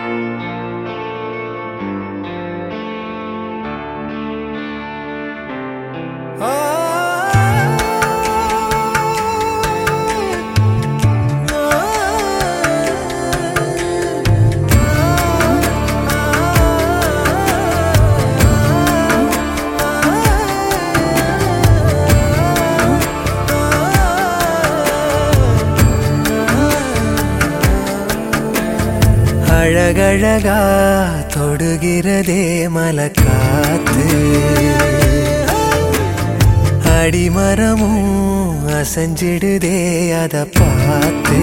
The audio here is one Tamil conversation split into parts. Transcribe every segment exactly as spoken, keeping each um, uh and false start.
அழகழகா தொடுகிறதே மலக்காத்து, அடிமரமும் அசைஞ்சிடுதே அத பார்த்து.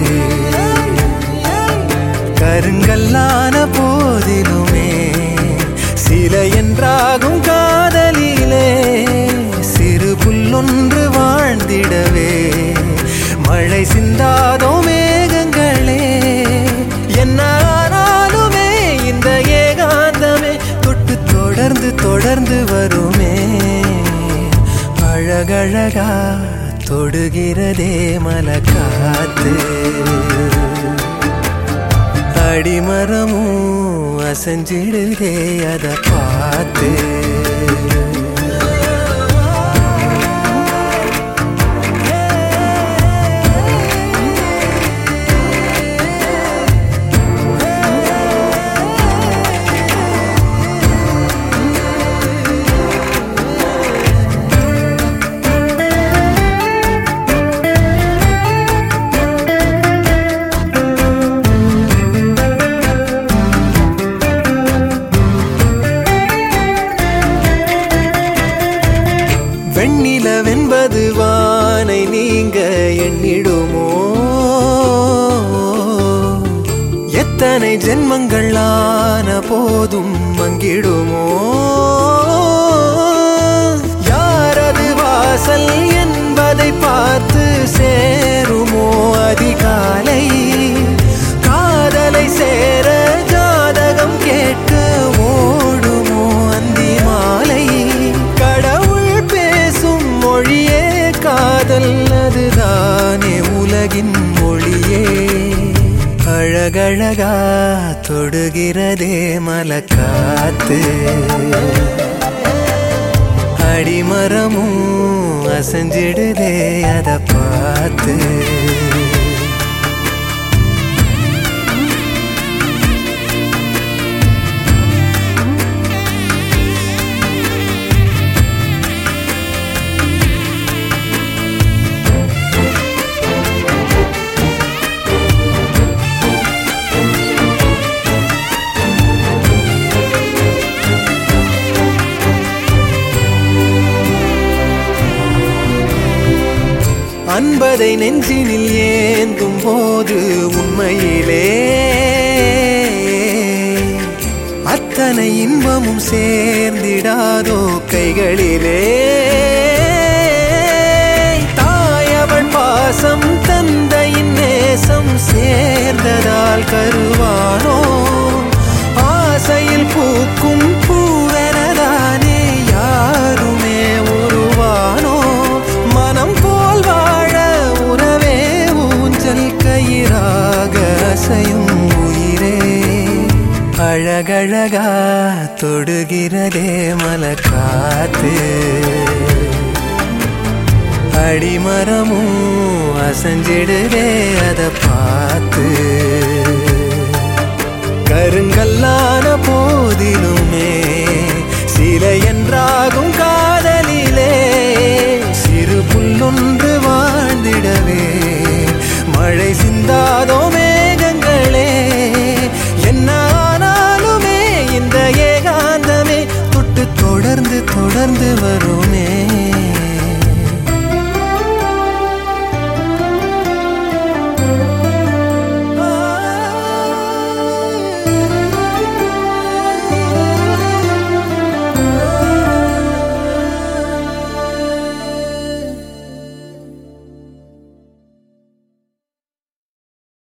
கருங்கல்லான போதிலுமே சில என்றாகும் காதலிலே, சிறு புல்லொன்று வாழ்ந்திடவே மழை சிந்தாதோ மேகங்களே. என்ன ஆனாலுமே இந்த ஏகாந்தமே தொட்டு தொடர்ந்து தொடர்ந்து வருமே. அழகழகா தொடுகிறதே மலக்காத்து, அடிமரமும் அசைஞ்சிடுதே அத பார்த்து. வெண்ணிலவென்பது வானை நீங்க எண்ணிடுமோ, எத்தனை ஜென்மங்கள் ஆன போதும் மங்கிடுமோ. யாரது வாசல் என்பதை பார்த்து சேருமோ அதிகாலை. காதலை சேர ஜாதகம் கேட்டு ஓடுமோ அந்தி மாலை. மொழியே காதல் அதுதானே உலகின் மொழியே. அழகழகா தொடுகிறதே மலக்காத்து, அடிமரமும் அசைஞ்சிடுதே அத பார்த்து. அன்பதை நெஞ்சினில் ஏந்தும் போது உண்மையிலே அத்தனை இன்பமும் சேர்ந்திடாதோ கைகளிலே. தாயவள் பாசம் தந்தையின் நேசம் சேர்ந்ததால் கருவானோ. ஆசையில் பூக்கும் பூவெனதானே யாருமே உருவானோ. மனம் போல் வாழ உறவே ஊஞ்சல் கயிறாக அசையும் உயிரே. அழகழகா தொடுகிறதே மலக்காத்து, அடிமரமும் அசைஞ்சிடுதே அத பார்த்து. கருங்கல்லான போதிலுமே சில என்றாகும் காதலிலே, சிறு புல்லொன்று வாழ்ந்திடவே மழை சிந்தாதோ மேகங்களே. என்ன ஆனாலுமே இந்த ஏகாந்தமே தொட்டு தொடர்ந்து தொடர்ந்து வருமே.